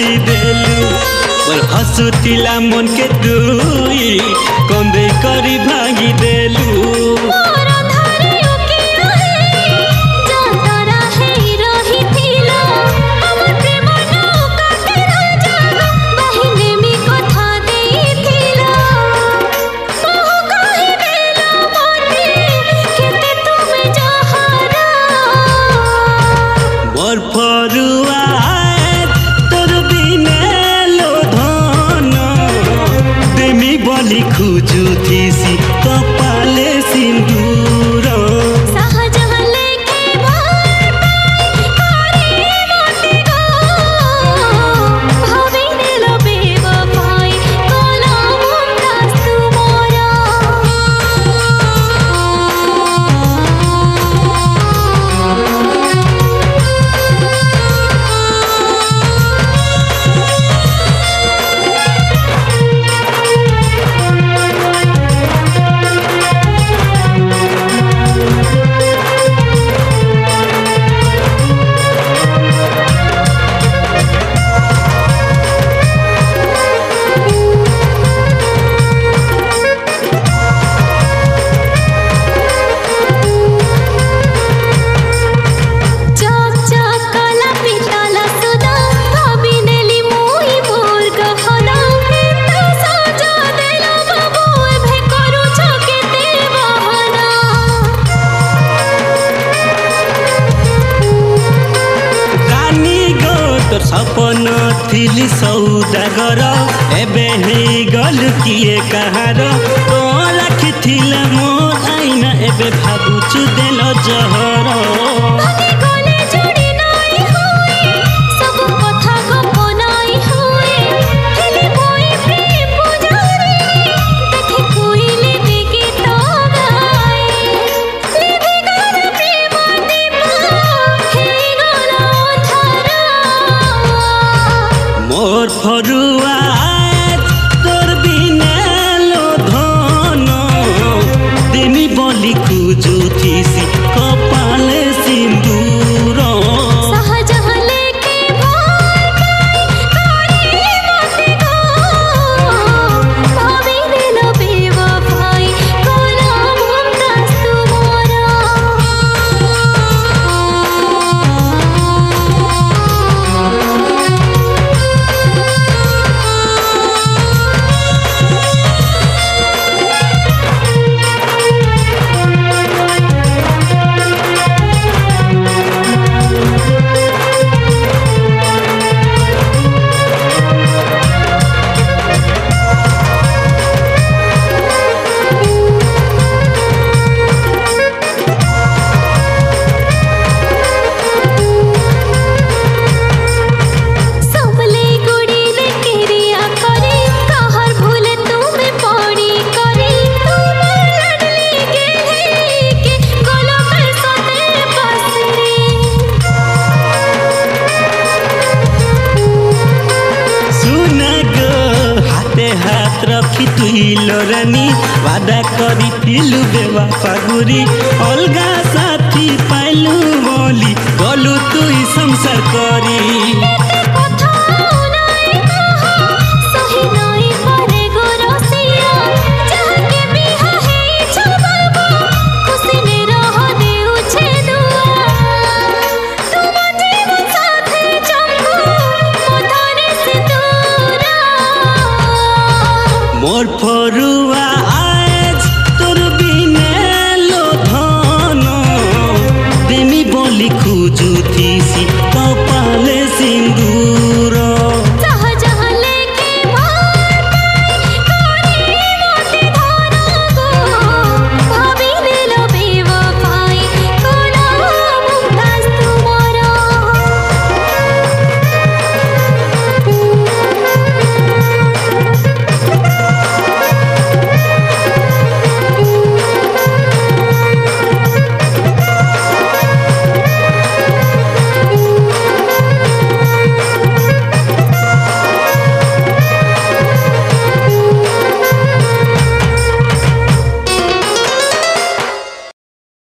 कोई देलु मोर हसुतिला मन के दुई कंदे करी भांगी देलु खुजू थीसी कपाले सिंदूर सहजहले के भर पाई मोती गो भावे दिल बेवफाई कोला मुमताज तुमरा सपन थिली सौदागर एबे हे गल किए कहार तो रखिथिला मोर आईना एबे भाबुचु देल जहर मोर फरुआ तोर बिना लो धन देमी बोली खुजू थीसी कपाले सिंदूर सहजहले के भर पाई मोती गो भावे दिल बेवफाई कोला मुमताज तुमरा हाथ रखी तुइलो रानी वादा करी थिलु बेवफा गुरी अलगा साथी पाइलु बोली गलु तुई संसार करी मोर फरुआ आज तोर बिना लो धन देमी बोली खुजू थीसी